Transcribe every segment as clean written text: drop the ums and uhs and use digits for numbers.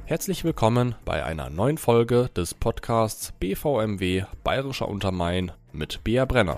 Herzlich willkommen bei einer neuen Folge des Podcasts BVMW Bayerischer Untermain mit Bea Brenner.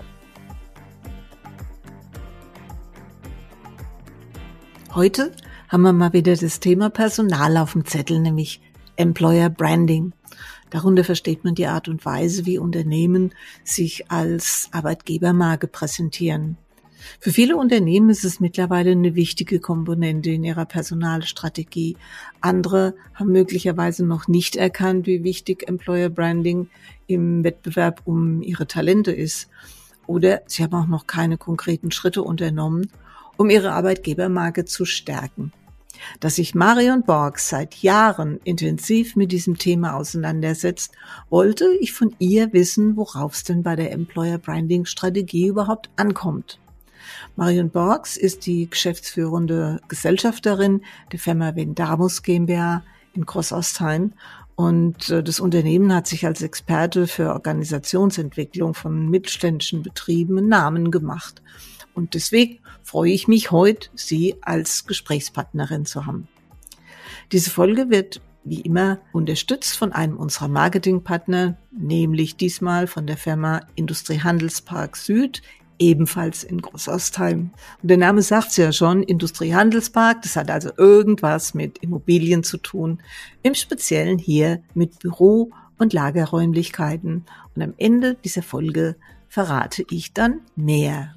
Heute haben wir mal wieder das Thema Personal auf dem Zettel, nämlich Employer Branding. Darunter versteht man die Art und Weise, wie Unternehmen sich als Arbeitgebermarke präsentieren. Für viele Unternehmen ist es mittlerweile eine wichtige Komponente in ihrer Personalstrategie. Andere haben möglicherweise noch nicht erkannt, wie wichtig Employer Branding im Wettbewerb um ihre Talente ist. Oder sie haben auch noch keine konkreten Schritte unternommen, um ihre Arbeitgebermarke zu stärken. Dass sich Marion Borgs seit Jahren intensiv mit diesem Thema auseinandersetzt, wollte ich von ihr wissen, worauf es denn bei der Employer Branding Strategie überhaupt ankommt. Marion Borgs ist die geschäftsführende Gesellschafterin der Firma Vendamus GmbH in Großostheim und das Unternehmen hat sich als Experte für Organisationsentwicklung von mittelständischen Betrieben einen Namen gemacht. Und deswegen freue ich mich heute, Sie als Gesprächspartnerin zu haben. Diese Folge wird wie immer unterstützt von einem unserer Marketingpartner, nämlich diesmal von der Firma Industriehandelspark Süd, ebenfalls in Großostheim. Und der Name sagt es ja schon, Industriehandelspark, das hat also irgendwas mit Immobilien zu tun, im Speziellen hier mit Büro- und Lagerräumlichkeiten. Und am Ende dieser Folge verrate ich dann mehr.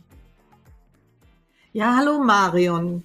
Ja, hallo Marion.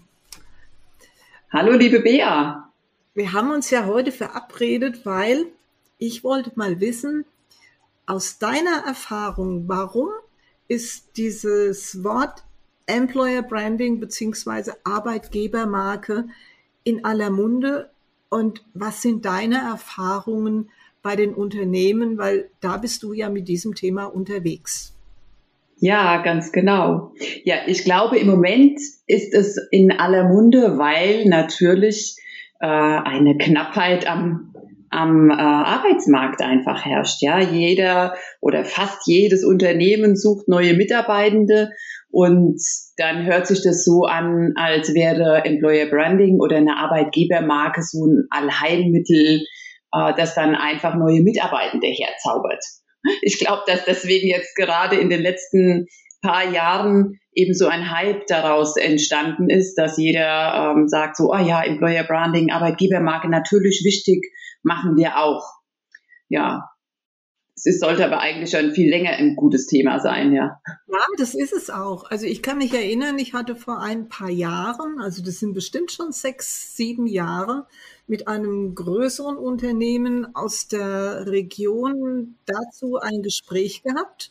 Hallo liebe Bea. Wir haben uns ja heute verabredet, weil ich wollte mal wissen, aus deiner Erfahrung, warum ist dieses Wort Employer Branding bzw. Arbeitgebermarke in aller Munde und was sind deine Erfahrungen bei den Unternehmen, weil da bist du ja mit diesem Thema unterwegs. Ja, ganz genau. Ja, ich glaube, im Moment ist es in aller Munde, weil natürlich eine Knappheit am Arbeitsmarkt einfach herrscht. Ja, jeder oder fast jedes Unternehmen sucht neue Mitarbeitende und dann hört sich das so an, als wäre Employer Branding oder eine Arbeitgebermarke so ein Allheilmittel, das dann einfach neue Mitarbeitende herzaubert. Ich glaube, dass deswegen jetzt gerade in den letzten paar Jahren eben so ein Hype daraus entstanden ist, dass jeder sagt so, oh ja, Employer Branding, Arbeitgebermarke, natürlich wichtig, machen wir auch. Ja, sollte aber eigentlich schon viel länger ein gutes Thema sein, ja. Ja, das ist es auch. Also ich kann mich erinnern, ich hatte vor ein paar Jahren, also das sind bestimmt schon 6, 7 Jahre, mit einem größeren Unternehmen aus der Region dazu ein Gespräch gehabt.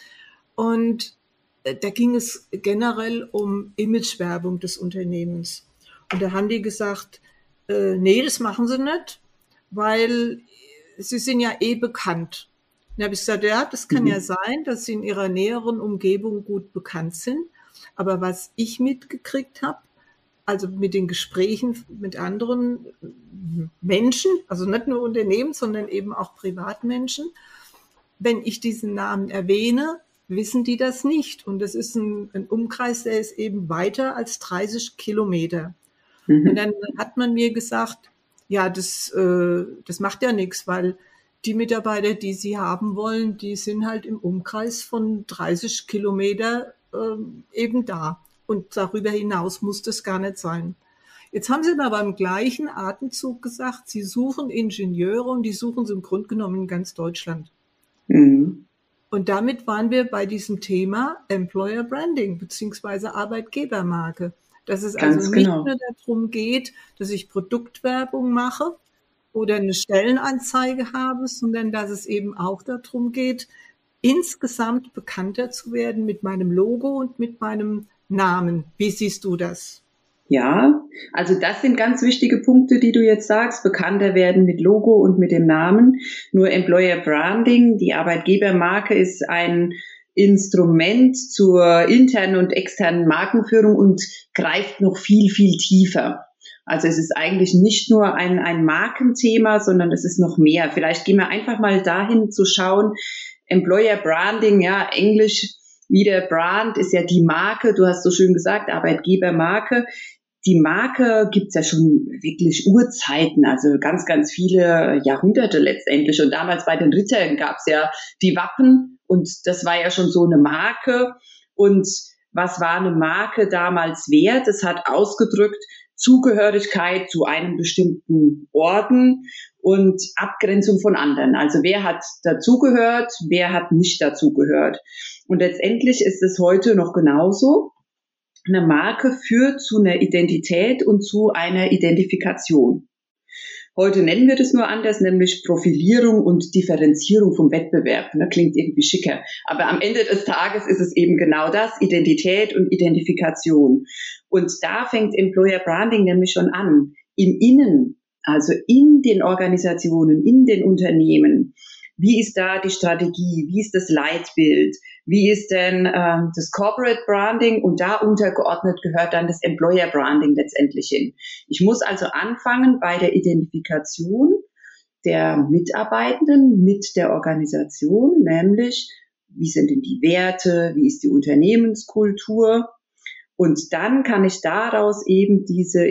Und da ging es generell um Imagewerbung des Unternehmens. Und da haben die gesagt, nee, das machen sie nicht, weil sie sind ja bekannt. Und da habe ich gesagt, ja, das kann ja sein, dass sie in ihrer näheren Umgebung gut bekannt sind. Aber was ich mitgekriegt habe, also mit den Gesprächen mit anderen Menschen, also nicht nur Unternehmen, sondern eben auch Privatmenschen, wenn ich diesen Namen erwähne, wissen die das nicht. Und das ist ein Umkreis, der ist eben weiter als 30 Kilometer. Und dann hat man mir gesagt, ja, das macht ja nichts, weil die Mitarbeiter, die sie haben wollen, die sind halt im Umkreis von 30 Kilometer eben da. Und darüber hinaus muss das gar nicht sein. Jetzt haben sie aber beim gleichen Atemzug gesagt, sie suchen Ingenieure und die suchen sie im Grunde genommen in ganz Deutschland. Und damit waren wir bei diesem Thema Employer Branding bzw. Arbeitgebermarke. Dass es also nicht nur darum geht, dass ich Produktwerbung mache oder eine Stellenanzeige habe, sondern dass es eben auch darum geht, insgesamt bekannter zu werden mit meinem Logo und mit meinem Namen. Wie siehst du das? Ja, also das sind ganz wichtige Punkte, die du jetzt sagst. Bekannter werden mit Logo und mit dem Namen. Nur Employer Branding, die Arbeitgebermarke, ist ein Instrument zur internen und externen Markenführung und greift noch viel, viel tiefer. Also es ist eigentlich nicht nur ein Markenthema, sondern es ist noch mehr. Vielleicht gehen wir einfach mal dahin zu schauen. Employer Branding, ja, Englisch wieder Brand ist ja die Marke. Du hast so schön gesagt, Arbeitgebermarke. die Marke gibt's ja schon wirklich Urzeiten, also ganz, ganz viele Jahrhunderte letztendlich. Und damals bei den Rittern gab's ja die Wappen und das war ja schon so eine Marke. Und was war eine Marke damals wert? Es hat ausgedrückt Zugehörigkeit zu einem bestimmten Orden und Abgrenzung von anderen. Also wer hat dazugehört, wer hat nicht dazugehört. Und letztendlich ist es heute noch genauso. Eine Marke führt zu einer Identität und zu einer Identifikation. Heute nennen wir das nur anders, nämlich Profilierung und Differenzierung vom Wettbewerb. Das klingt irgendwie schicker. Aber am Ende des Tages ist es eben genau das, Identität und Identifikation. Und da fängt Employer Branding nämlich schon an. Im Innen, also in den Organisationen, in den Unternehmen. Wie ist da die Strategie? Wie ist das Leitbild? Wie ist denn das Corporate Branding? Und da untergeordnet gehört dann das Employer Branding letztendlich hin. Ich muss also anfangen bei der Identifikation der Mitarbeitenden mit der Organisation, nämlich wie sind denn die Werte? Wie ist die Unternehmenskultur? Und dann kann ich daraus eben diese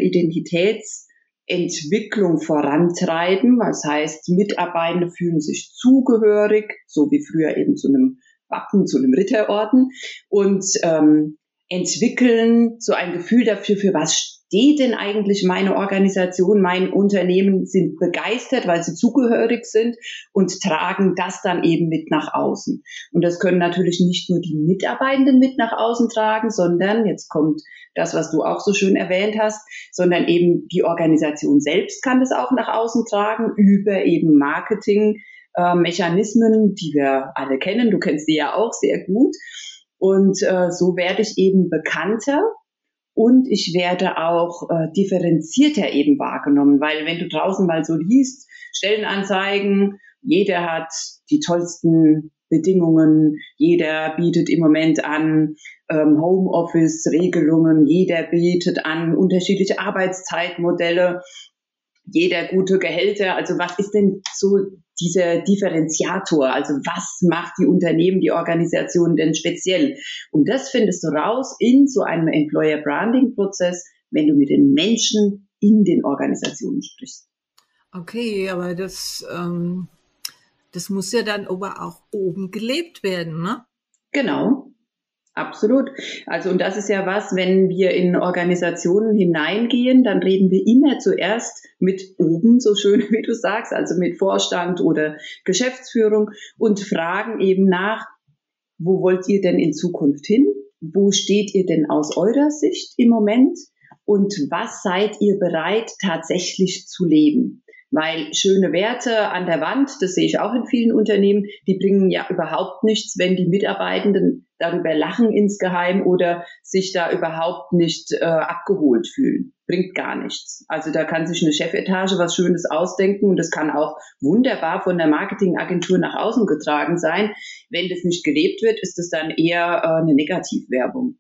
Identitätsentwicklung vorantreiben. Das heißt, Mitarbeitende fühlen sich zugehörig, so wie früher eben zu einem Wappen, zu einem Ritterorden und entwickeln so ein Gefühl dafür, für was steht denn eigentlich meine Organisation, mein Unternehmen, sind begeistert, weil sie zugehörig sind und tragen das dann eben mit nach außen. Und das können natürlich nicht nur die Mitarbeitenden mit nach außen tragen, sondern, jetzt kommt das, was du auch so schön erwähnt hast, sondern eben die Organisation selbst kann das auch nach außen tragen über eben Marketing, Mechanismen, die wir alle kennen. Du kennst die ja auch sehr gut. Und so werde ich eben bekannter und ich werde auch differenzierter eben wahrgenommen, weil wenn du draußen mal so liest, Stellenanzeigen, jeder hat die tollsten Bedingungen, jeder bietet im Moment an Homeoffice-Regelungen, jeder bietet an unterschiedliche Arbeitszeitmodelle, jeder gute Gehälter. Also was ist denn so dieser Differenziator? Also was macht die Unternehmen, die Organisation denn speziell? Und das findest du raus in so einem Employer Branding Prozess, wenn du mit den Menschen in den Organisationen sprichst. Okay, aber das muss ja dann aber auch oben gelebt werden, ne? Genau. Absolut. Also, und das ist ja was, wenn wir in Organisationen hineingehen, dann reden wir immer zuerst mit oben, so schön wie du sagst, also mit Vorstand oder Geschäftsführung und fragen eben nach, wo wollt ihr denn in Zukunft hin? Wo steht ihr denn aus eurer Sicht im Moment? Und was seid ihr bereit tatsächlich zu leben? Weil schöne Werte an der Wand, das sehe ich auch in vielen Unternehmen, die bringen ja überhaupt nichts, wenn die Mitarbeitenden darüber lachen insgeheim oder sich da überhaupt nicht abgeholt fühlen. Bringt gar nichts. Also da kann sich eine Chefetage was Schönes ausdenken und das kann auch wunderbar von der Marketingagentur nach außen getragen sein. Wenn das nicht gelebt wird, ist das dann eher eine Negativwerbung.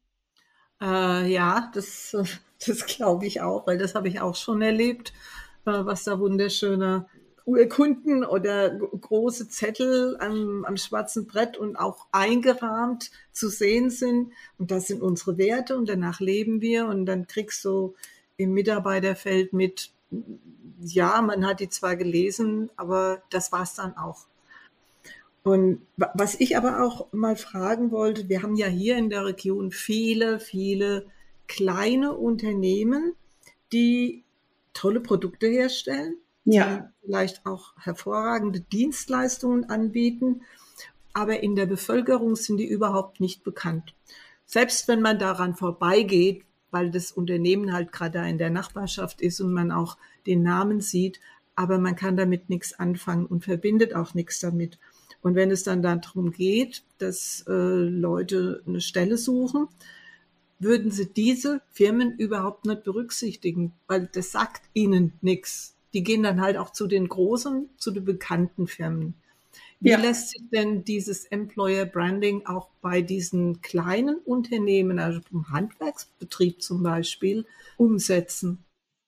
Ja, das glaube ich auch, weil das habe ich auch schon erlebt, was da wunderschöne Urkunden oder große Zettel am schwarzen Brett und auch eingerahmt zu sehen sind. Und das sind unsere Werte und danach leben wir. Und dann kriegst du im Mitarbeiterfeld mit, ja, man hat die zwar gelesen, aber das war's dann auch. Und was ich aber auch mal fragen wollte, wir haben ja hier in der Region viele, viele kleine Unternehmen, die tolle Produkte herstellen, Ja. die vielleicht auch hervorragende Dienstleistungen anbieten, aber in der Bevölkerung sind die überhaupt nicht bekannt. Selbst wenn man daran vorbeigeht, weil das Unternehmen halt gerade da in der Nachbarschaft ist und man auch den Namen sieht, aber man kann damit nichts anfangen und verbindet auch nichts damit. Und wenn es dann darum geht, dass Leute eine Stelle suchen, würden sie diese Firmen überhaupt nicht berücksichtigen, weil das sagt ihnen nichts. Die gehen dann halt auch zu den großen, zu den bekannten Firmen. Wie lässt sich denn dieses Employer Branding auch bei diesen kleinen Unternehmen, also im Handwerksbetrieb zum Beispiel, umsetzen?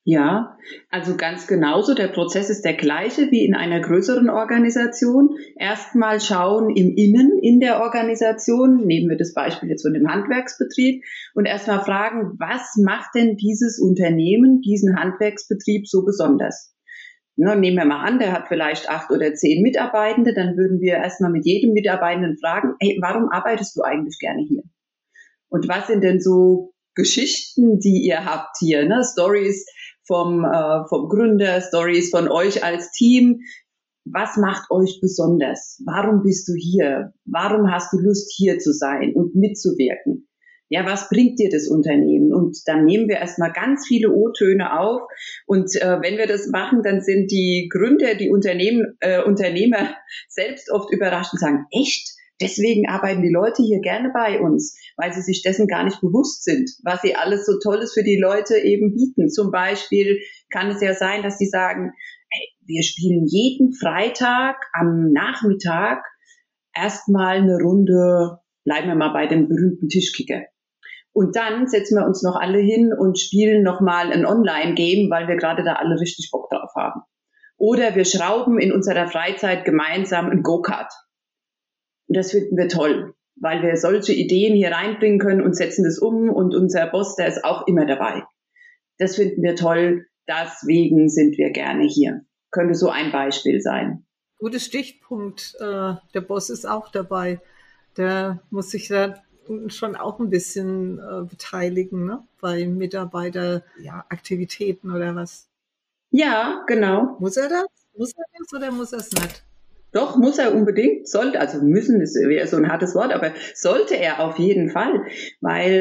Ja, also ganz genauso. Der Prozess ist der gleiche wie in einer größeren Organisation. Erstmal schauen im Innen in der Organisation, nehmen wir das Beispiel jetzt von dem Handwerksbetrieb, und erstmal fragen, was macht denn dieses Unternehmen, diesen Handwerksbetrieb so besonders? Nehmen wir mal an, der hat vielleicht 8 oder 10 Mitarbeitende, dann würden wir erstmal mit jedem Mitarbeitenden fragen, hey, warum arbeitest du eigentlich gerne hier? Und was sind denn so Geschichten, die ihr habt hier, ne? Stories vom Gründer, Stories von euch als Team. Was macht euch besonders? Warum bist du hier? Warum hast du Lust, hier zu sein und mitzuwirken? Ja, was bringt dir das Unternehmen? Und dann nehmen wir erstmal ganz viele O-Töne auf. Und wenn wir das machen, dann sind die Gründer, die Unternehmer selbst oft überrascht und sagen, echt? Deswegen arbeiten die Leute hier gerne bei uns, weil sie sich dessen gar nicht bewusst sind, was sie alles so Tolles für die Leute eben bieten. Zum Beispiel kann es ja sein, dass sie sagen, hey, wir spielen jeden Freitag am Nachmittag erstmal eine Runde, bleiben wir mal bei dem berühmten Tischkicker. Und dann setzen wir uns noch alle hin und spielen nochmal ein Online-Game, weil wir gerade da alle richtig Bock drauf haben. Oder wir schrauben in unserer Freizeit gemeinsam ein Go-Kart. Und das finden wir toll, weil wir solche Ideen hier reinbringen können und setzen das um, und unser Boss, der ist auch immer dabei. Das finden wir toll, deswegen sind wir gerne hier. Könnte so ein Beispiel sein. Guter Stichpunkt, der Boss ist auch dabei. Der muss sich da schon auch ein bisschen beteiligen, ne? Bei Mitarbeiteraktivitäten oder was. Ja, genau. Muss er das? Muss er das oder muss er es nicht? Doch, muss er unbedingt, sollte, also müssen wäre so ein hartes Wort, aber sollte er auf jeden Fall, weil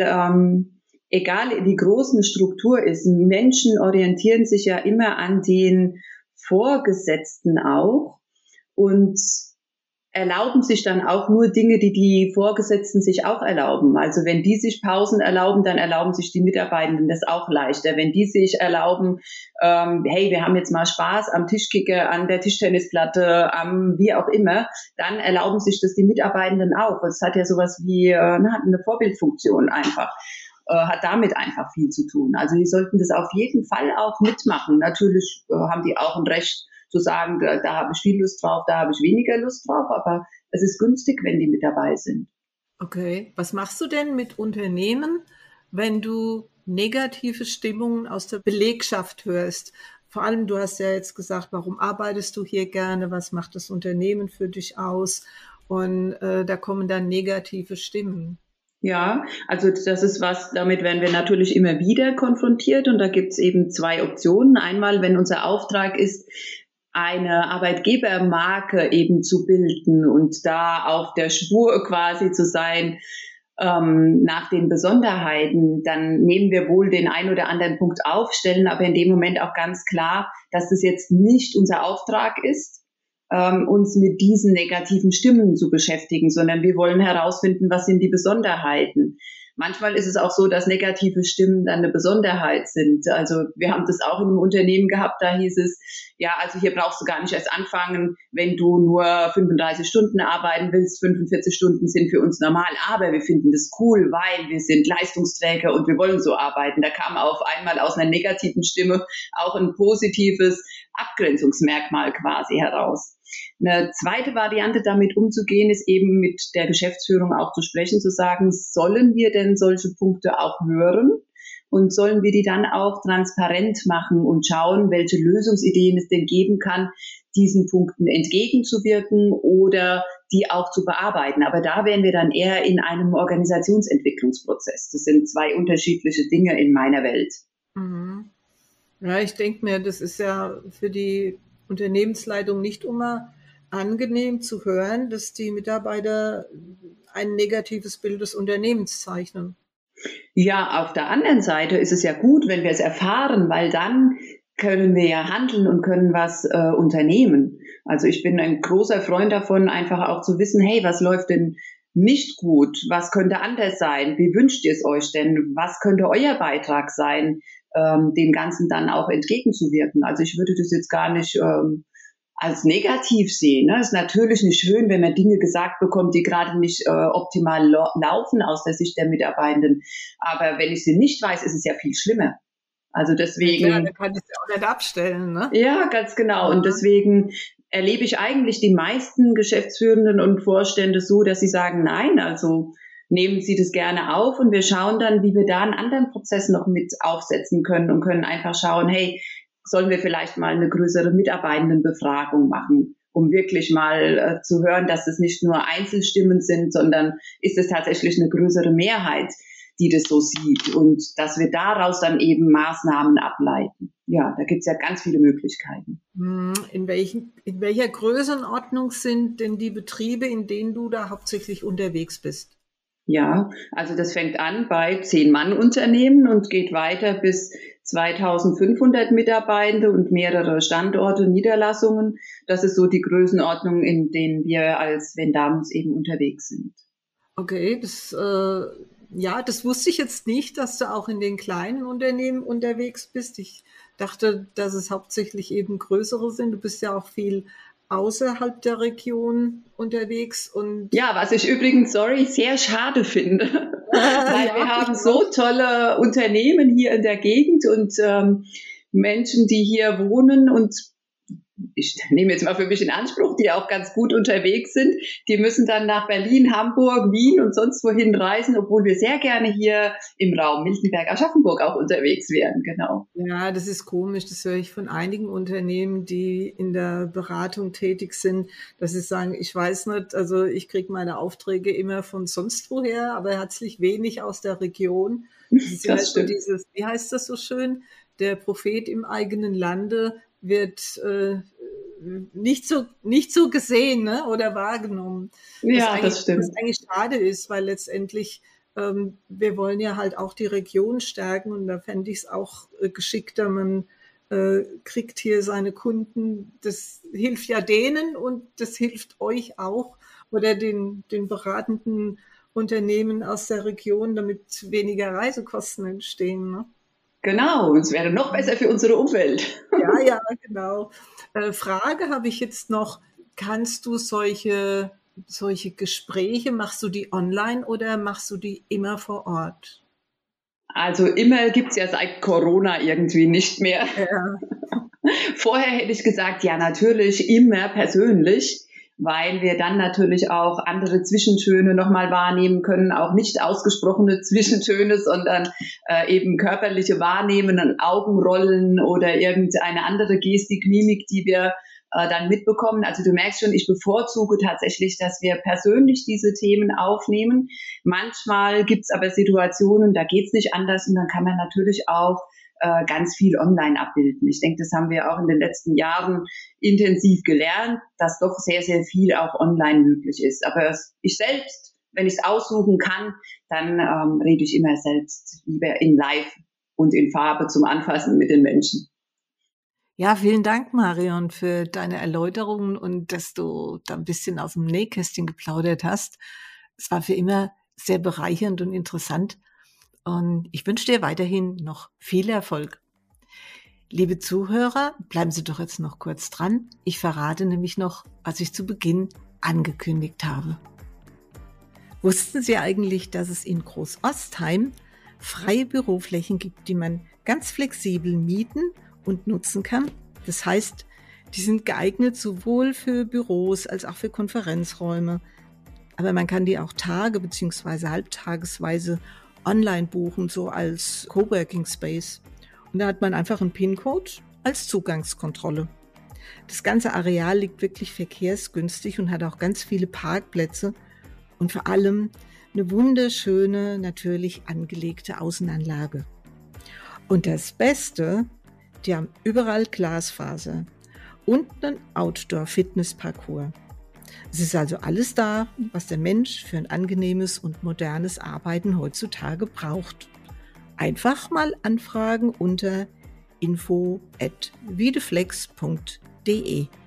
egal wie groß eine Struktur ist, Menschen orientieren sich ja immer an den Vorgesetzten auch und erlauben sich dann auch nur Dinge, die die Vorgesetzten sich auch erlauben. Also wenn die sich Pausen erlauben, dann erlauben sich die Mitarbeitenden das auch leichter. Wenn die sich erlauben, hey, wir haben jetzt mal Spaß am Tischkicker, an der Tischtennisplatte, am wie auch immer, dann erlauben sich das die Mitarbeitenden auch. Es hat ja sowas wie eine Vorbildfunktion einfach. Hat damit einfach viel zu tun. Also die sollten das auf jeden Fall auch mitmachen. Natürlich haben die auch ein Recht zu sagen, da habe ich viel Lust drauf, da habe ich weniger Lust drauf, aber es ist günstig, wenn die mit dabei sind. Okay, was machst du denn mit Unternehmen, wenn du negative Stimmungen aus der Belegschaft hörst? Vor allem, du hast ja jetzt gesagt, warum arbeitest du hier gerne, was macht das Unternehmen für dich aus? Und da kommen dann negative Stimmen. Ja, also das ist was, damit werden wir natürlich immer wieder konfrontiert, und da gibt es eben 2 Optionen. Einmal, wenn unser Auftrag ist, eine Arbeitgebermarke eben zu bilden und da auf der Spur quasi zu sein nach den Besonderheiten, dann nehmen wir wohl den einen oder anderen Punkt auf, stellen aber in dem Moment auch ganz klar, dass das jetzt nicht unser Auftrag ist, uns mit diesen negativen Stimmen zu beschäftigen, sondern wir wollen herausfinden, was sind die Besonderheiten. Manchmal ist es auch so, dass negative Stimmen dann eine Besonderheit sind. Also wir haben das auch in einem Unternehmen gehabt, da hieß es, ja, also hier brauchst du gar nicht erst anfangen, wenn du nur 35 Stunden arbeiten willst. 45 Stunden sind für uns normal, aber wir finden das cool, weil wir sind Leistungsträger und wir wollen so arbeiten. Da kam auf einmal aus einer negativen Stimme auch ein positives Abgrenzungsmerkmal quasi heraus. Eine zweite Variante, damit umzugehen, ist eben mit der Geschäftsführung auch zu sprechen, zu sagen, sollen wir denn solche Punkte auch hören und sollen wir die dann auch transparent machen und schauen, welche Lösungsideen es denn geben kann, diesen Punkten entgegenzuwirken oder die auch zu bearbeiten. Aber da wären wir dann eher in einem Organisationsentwicklungsprozess. Das sind 2 unterschiedliche Dinge in meiner Welt. Mhm. Ja, ich denke mir, das ist ja für die Unternehmensleitung nicht immer angenehm zu hören, dass die Mitarbeiter ein negatives Bild des Unternehmens zeichnen. Ja, auf der anderen Seite ist es ja gut, wenn wir es erfahren, weil dann können wir ja handeln und können was unternehmen. Also ich bin ein großer Freund davon, einfach auch zu wissen, hey, was läuft denn nicht gut? Was könnte anders sein? Wie wünscht ihr es euch denn? Was könnte euer Beitrag sein, dem Ganzen dann auch entgegenzuwirken? Also ich würde das jetzt gar nicht als negativ sehen. Ne? Es ist natürlich nicht schön, wenn man Dinge gesagt bekommt, die gerade nicht optimal laufen aus der Sicht der Mitarbeitenden. Aber wenn ich sie nicht weiß, ist es ja viel schlimmer. Also deswegen. Ja, da kann ich es ja auch nicht abstellen, ne? Ja, ganz genau. Und deswegen erlebe ich eigentlich die meisten Geschäftsführenden und Vorstände so, dass sie sagen, nein, also nehmen Sie das gerne auf und wir schauen dann, wie wir da einen anderen Prozess noch mit aufsetzen können und können einfach schauen, hey, sollen wir vielleicht mal eine größere Mitarbeitendenbefragung machen, um wirklich mal zu hören, dass es nicht nur Einzelstimmen sind, sondern ist es tatsächlich eine größere Mehrheit, die das so sieht und dass wir daraus dann eben Maßnahmen ableiten. Ja, da gibt es ja ganz viele Möglichkeiten. In welcher Größenordnung sind denn die Betriebe, in denen du da hauptsächlich unterwegs bist? Ja, also das fängt an bei 10-Mann-Unternehmen und geht weiter bis 2500 Mitarbeitende und mehrere Standorte, Niederlassungen. Das ist so die Größenordnung, in denen wir als Vendamus eben unterwegs sind. Okay, das wusste ich jetzt nicht, dass du auch in den kleinen Unternehmen unterwegs bist. Ich dachte, dass es hauptsächlich eben größere sind. Du bist ja auch viel außerhalb der Region unterwegs. Und ja, was ich übrigens, sehr schade finde, weil wir haben so tolle Unternehmen hier in der Gegend und Menschen, die hier wohnen und ich nehme jetzt mal für mich in Anspruch, die auch ganz gut unterwegs sind, die müssen dann nach Berlin, Hamburg, Wien und sonst wohin reisen, obwohl wir sehr gerne hier im Raum Miltenberg, Aschaffenburg auch unterwegs wären, genau. Ja, das ist komisch, das höre ich von einigen Unternehmen, die in der Beratung tätig sind, dass sie sagen, ich weiß nicht, also ich kriege meine Aufträge immer von sonst woher, aber herzlich wenig aus der Region. Das ist ja so dieses, wie heißt das so schön, der Prophet im eigenen Lande wird nicht so gesehen, ne, oder wahrgenommen. Ja, das stimmt. Was eigentlich schade ist, weil letztendlich wir wollen ja halt auch die Region stärken und da fände ich es auch geschickter, man kriegt hier seine Kunden, das hilft ja denen und das hilft euch auch oder den beratenden Unternehmen aus der Region, damit weniger Reisekosten entstehen, ne? Genau, und es wäre noch besser für unsere Umwelt. Ja, genau. Frage habe ich jetzt noch, kannst du solche Gespräche, machst du die online oder machst du die immer vor Ort? Also immer gibt es ja seit Corona irgendwie nicht mehr. Ja. Vorher hätte ich gesagt, ja natürlich immer persönlich, weil wir dann natürlich auch andere Zwischentöne nochmal wahrnehmen können, auch nicht ausgesprochene Zwischentöne, sondern eben körperliche Wahrnehmen, Augenrollen oder irgendeine andere Gestik, Mimik, die wir dann mitbekommen. Also du merkst schon, ich bevorzuge tatsächlich, dass wir persönlich diese Themen aufnehmen. Manchmal gibt's aber Situationen, da geht's nicht anders und dann kann man natürlich auch ganz viel online abbilden. Ich denke, das haben wir auch in den letzten Jahren intensiv gelernt, dass doch sehr, sehr viel auch online möglich ist. Aber ich selbst, wenn ich es aussuchen kann, dann rede ich immer selbst lieber in Live und in Farbe zum Anfassen mit den Menschen. Ja, vielen Dank, Marion, für deine Erläuterungen und dass du da ein bisschen aus dem Nähkästchen geplaudert hast. Es war für immer sehr bereichernd und interessant. Und ich wünsche dir weiterhin noch viel Erfolg. Liebe Zuhörer, bleiben Sie doch jetzt noch kurz dran. Ich verrate nämlich noch, was ich zu Beginn angekündigt habe. Wussten Sie eigentlich, dass es in Großostheim freie Büroflächen gibt, die man ganz flexibel mieten und nutzen kann? Das heißt, die sind geeignet sowohl für Büros als auch für Konferenzräume. Aber man kann die auch tage- bzw. halbtagesweise online buchen, so als Coworking Space. Und da hat man einfach einen PIN-Code als Zugangskontrolle. Das ganze Areal liegt wirklich verkehrsgünstig und hat auch ganz viele Parkplätze und vor allem eine wunderschöne, natürlich angelegte Außenanlage. Und das Beste, die haben überall Glasfaser und einen Outdoor-Fitness-Parcours. Es ist also alles da, was der Mensch für ein angenehmes und modernes Arbeiten heutzutage braucht. Einfach mal anfragen unter info@videflex.de.